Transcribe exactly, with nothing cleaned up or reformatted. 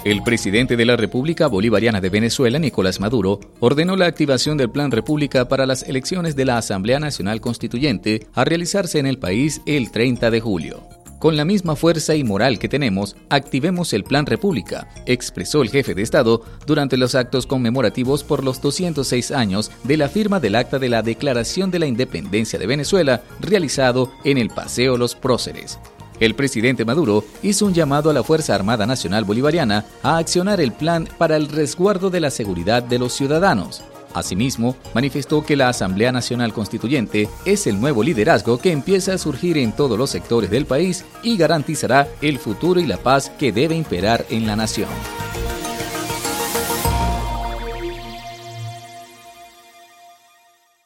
El presidente de la República Bolivariana de Venezuela, Nicolás Maduro, ordenó la activación del Plan República para las elecciones de la Asamblea Nacional Constituyente a realizarse en el país el treinta de julio. Con la misma fuerza y moral que tenemos, activemos el Plan República, expresó el jefe de Estado durante los actos conmemorativos por los doscientos seis años de la firma del Acta de la Declaración de la Independencia de Venezuela, realizado en el Paseo Los Próceres. El presidente Maduro hizo un llamado a la Fuerza Armada Nacional Bolivariana a accionar el plan para el resguardo de la seguridad de los ciudadanos. Asimismo, manifestó que la Asamblea Nacional Constituyente es el nuevo liderazgo que empieza a surgir en todos los sectores del país y garantizará el futuro y la paz que debe imperar en la nación.